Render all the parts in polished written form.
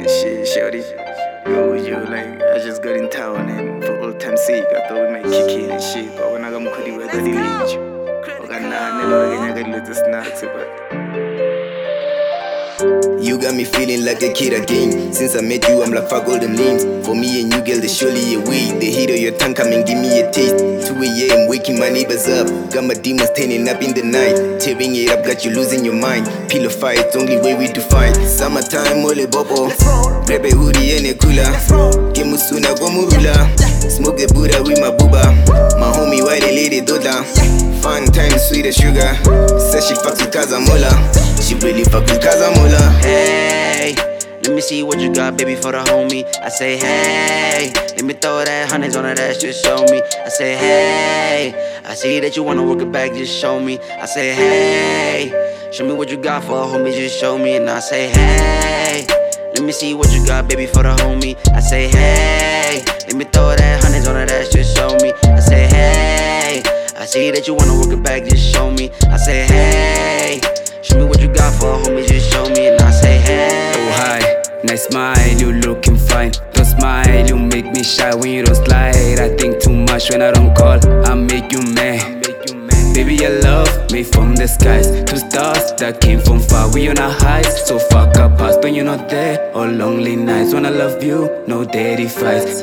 and shit, shorty. Yo, like, I just got in town and for old time's sake, I thought we might kick in and shit. But when I got Mukudi, we're going to You got me feeling like a kid again. Since I met you, I'm like fuck all the names. For me and you, girl, there's surely a way. The heat of your tongue come and give me a taste. 2 a.m. waking my neighbors up. Got my demons turning up in the night. Tearing it up, got you losing your mind. Pillow fight, only way we do fight. Summertime, ole bobo. Grab a hoodie and a cooler. Get musuna, go murula. Smoke the Buddha with my booba. My homie, why they lady doda. Fun time, sweet as sugar. Says she fucks with Casamola. She really fuck with Casamola. Hey, let me see what you got, baby, for the homie. I say, hey, let me throw that hundreds on that ass, just show me. I say, hey, I see that you wanna work it back, just show me. I say, hey, show me what you got for a homie, just show me. And I say, hey, let me see what you got, baby, for the homie. I say, hey, let me throw that hundreds on that ass, just show me. I say, hey, I see that you wanna work it back, just show me. I say, hey, show me what you got for a homie, just show me. And I say, hey. Oh hi, nice smile, you looking fine. Don't smile, you make me shy when you don't slide. I think too much when I don't call, I make you mad. Baby, your love made from the skies. 2 stars that came from far. We on a high, so fuck up past when you're not there. Or lonely nights when I love you, no daddy fights.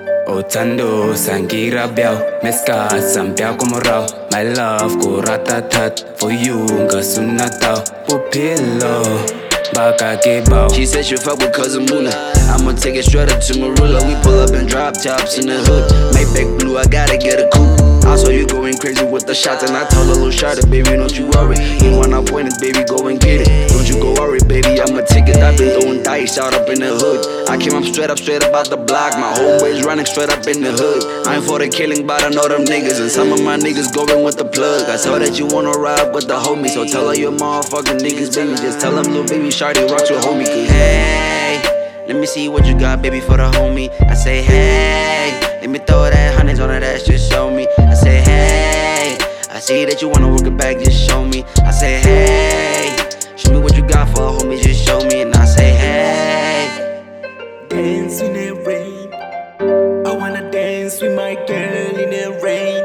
Otando, sangira biao, meska sambiao como rao. My love go ratatat, for you nga sunatao. Pupilo, baka ke bao. She said she'll fuck with cousin Mula. I'ma take it straight up to Marula. We pull up in drop tops in the hood. Maybach blue, I gotta get a coupe. I saw you going crazy with the shots, and I told her, little shot it, baby, don't you worry. You wanna point it, baby, go and get it. Don't you go worry, baby, I'ma take it. I've been throwing dice out up in the hood. I came up straight up out the block. My homeboys running straight up in the hood. I ain't for the killing, but I know them niggas, and some of my niggas going with the plug. I saw that you wanna ride with the homie, so tell her your motherfucking niggas, baby. Just tell them, little baby, shawty rocks with homie. Cause hey, let me see what you got, baby, for the homie. I say, hey, let me throw that hundreds on that ass, just show me. I say, hey, I see that you wanna work it back, just show me. I say, hey, show me what you got for a homie, just show me. And I say, hey, dance in the rain. I wanna dance with my girl in the rain.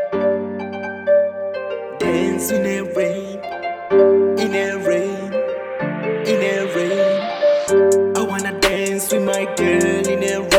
Dance in the rain, in the rain, in the rain. I wanna dance with my girl in the rain.